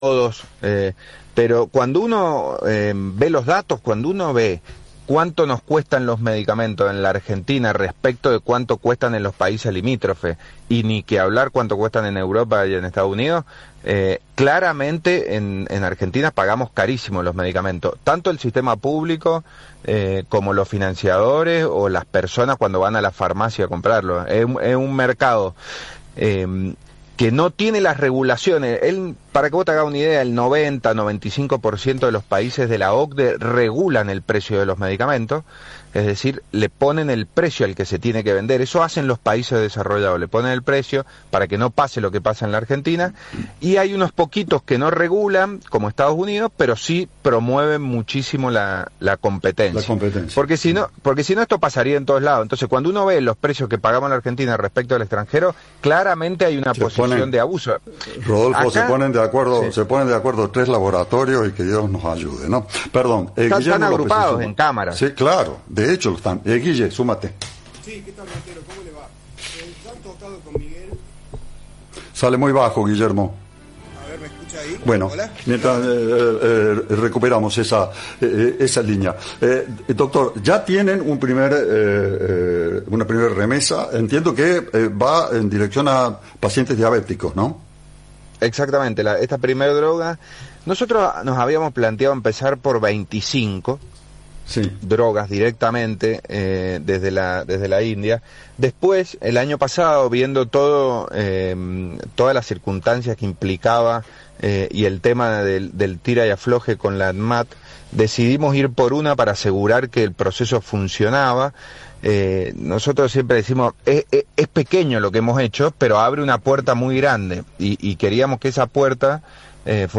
todos, pero cuando uno ve los datos, cuando uno ve cuánto nos cuestan los medicamentos en la Argentina respecto de cuánto cuestan en los países limítrofes, y ni que hablar cuánto cuestan en Europa y en Estados Unidos, claramente en Argentina pagamos carísimo los medicamentos, tanto el sistema público como los financiadores o las personas cuando van a la farmacia a comprarlo. Es un mercado que no tiene las regulaciones. Para que vos te hagas una idea, el 90-95% de los países de la OCDE regulan el precio de los medicamentos, es decir, le ponen el precio al que se tiene que vender. Eso hacen los países desarrollados, le ponen el precio para que no pase lo que pasa en la Argentina, y hay unos poquitos que no regulan, como Estados Unidos, pero sí promueven muchísimo la competencia. Porque si no esto pasaría en todos lados. Entonces, cuando uno ve los precios que pagamos en la Argentina respecto al extranjero, claramente hay una posición de abuso. Rodolfo, acá, se ponen de acuerdo 3 laboratorios, y que Dios nos ayude, ¿no? Perdón. Están agrupados en cámaras. Sí, claro, de hecho lo están. Guille, súmate. Sí, ¿qué tal, Montero? ¿Cómo le va? ¿Ya han tocado con Miguel? Sale muy bajo, Guillermo. A ver, ¿me escucha ahí? Bueno, ¿Hola? mientras recuperamos esa línea. Doctor, ya tienen una primera remesa. Entiendo que va en dirección a pacientes diabéticos, ¿no? Exactamente, esta primera droga, nosotros nos habíamos planteado empezar por 25 drogas directamente desde la India. Después, el año pasado, viendo todas las circunstancias que implicaba y el tema del tira y afloje con la ANMAT, decidimos ir por una para asegurar que el proceso funcionaba. Nosotros siempre decimos, es pequeño lo que hemos hecho, pero abre una puerta muy grande, y queríamos que esa puerta fuera